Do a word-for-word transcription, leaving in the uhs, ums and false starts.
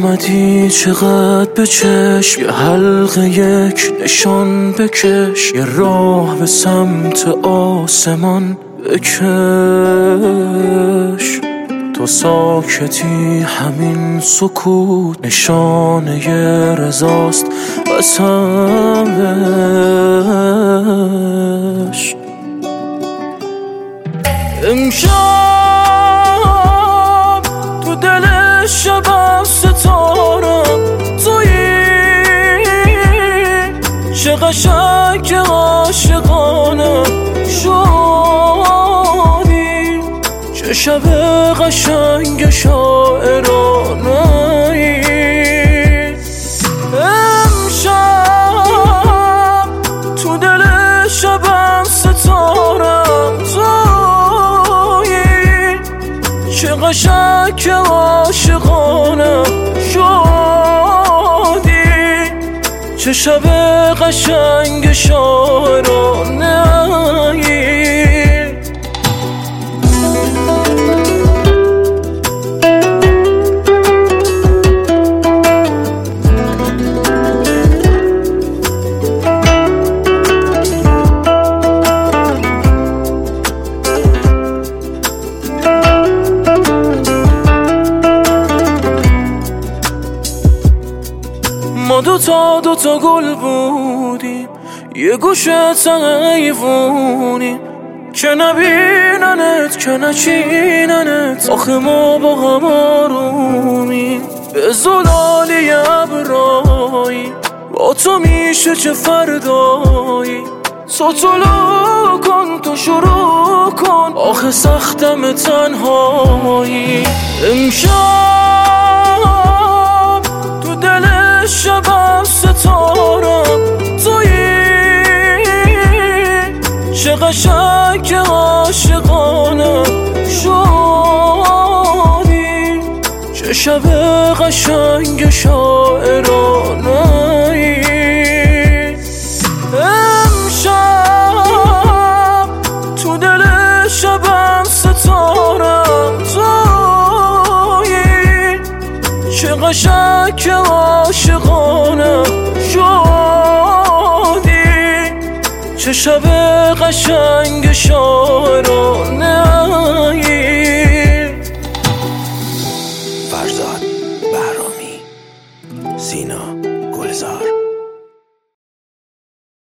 آمدی چقدر به چشم، یه حلقه یک نشان بکش، یه راه به سمت آسمان بکش. تو ساکتی همین سکوت نشانه ی رضاست قسمش. امشب تو دل شب ستارم تویی، چه قشنگ که عاشقانم شدی، چه شب قشنگ شاعرانه‌ای. امشب تو دل شب ستارم تویی، چه قشنگ که عاشقانم شدی، چه شب قشنگ شاعرانه‌ای. ما دوتا دوتا گل بودیم، یه گوشه حیوونیم، که نبیننت که نچیننت، آخه ما با هم آرومیم. به زلالی ابرایی با تو میشه چه فردایی، تو طلوع کن تو شروع کن، آخه سختم تنهایی. امشب تو دل شب ستارم تویی، چه قشنگ که عاشقانم شدی، چه شب قشنگ شاعرانه‌ای. امشب تو دل شب ستارم تویی، چه قشنگ که عاشقانم شدی، چه شب قشنگ شاعرانه‌ای.